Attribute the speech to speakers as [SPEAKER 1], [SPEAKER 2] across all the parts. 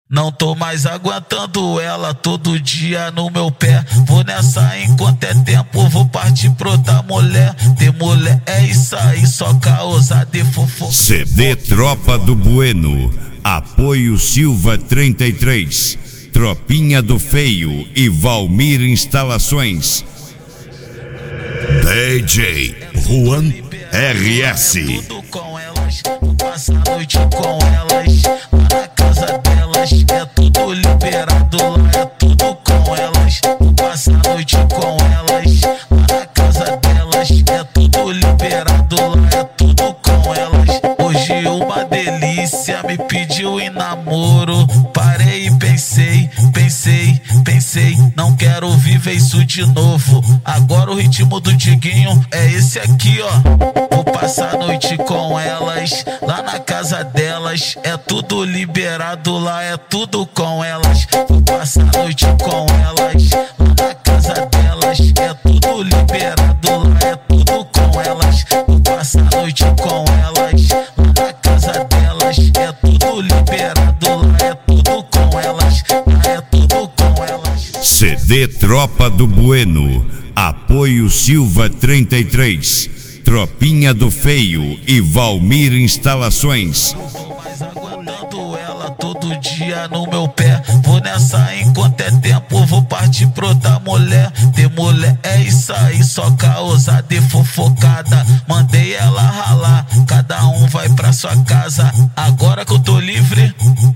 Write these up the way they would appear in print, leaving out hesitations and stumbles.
[SPEAKER 1] Não tô mais aguentando ela todo dia no meu pé. Vou nessa enquanto é tempo, vou partir pra outra mulher. Ter mulher é isso aí, só causada e fofoca.
[SPEAKER 2] CD Tropa do Bueno, apoio Silva 33, Tropinha do Feio e Valmir Instalações. DJ Juan RS.
[SPEAKER 1] Tudo com elas, vou passar a noite com elas. Lá na casa delas, é tudo liberado. Lá é tudo com elas, vou passar a noite com elas. Lá na casa delas, é tudo liberado. Lá é tudo com elas. Hoje uma delícia me pediu em namoro. Parei e pensei, não quero viver isso de novo. Agora o ritmo do Diguinho é esse aqui, ó. Vou passar a noite com elas, lá na casa delas, é tudo liberado, lá é tudo com elas. Vou passar a noite com elas, lá na casa delas, é tudo liberado, lá é tudo com elas. Vou passar a noite com elas, lá na casa delas, é tudo liberado, lá é tudo com elas, lá é tudo com elas.
[SPEAKER 2] CD Tropa do Bueno, apoio Silva 33, Tropinha do Feio e Valmir Instalações.
[SPEAKER 1] Não tô mais aguentando ela todo dia no meu pé. Vou nessa enquanto é tempo, vou partir pra outra mulher. Ter mulher é isso aí, só causada e fofocada. Mandei ela ralar, cada um vai pra sua casa. Agora que eu tô livre,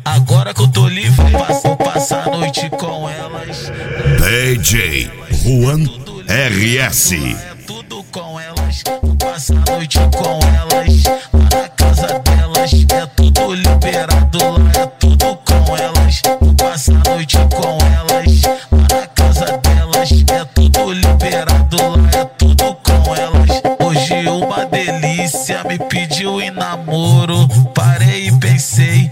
[SPEAKER 1] vou passar a noite com elas.
[SPEAKER 2] DJ Juan RS.
[SPEAKER 1] É tudo com elas, vou passar a noite com elas. Lá na casa delas, é tudo liberado. Lá é tudo com elas, vou passar a noite com elas. Lá na casa delas, é tudo liberado. Lá é tudo com elas. Hoje uma delícia me pediu em namoro. Parei e pensei,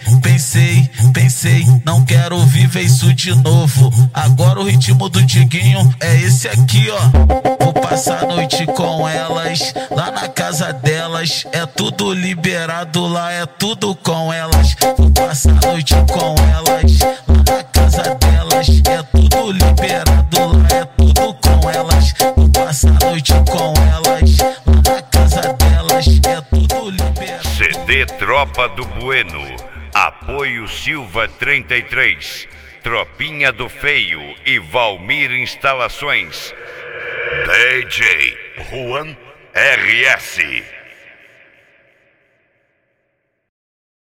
[SPEAKER 1] não quero viver isso de novo. Agora o ritmo do Diguinho é esse aqui, ó. Vou passar a noite com elas, lá na casa delas, é tudo liberado, lá é tudo com elas. Vou passar a noite com elas, lá na casa delas, é tudo liberado, lá é tudo com elas. Vou passar a noite com elas, lá na casa delas, é tudo liberado.
[SPEAKER 2] CD Tropa do Bueno, apoio Silva 33, Tropinha do Feio e Valmir Instalações. DJ Juan RS.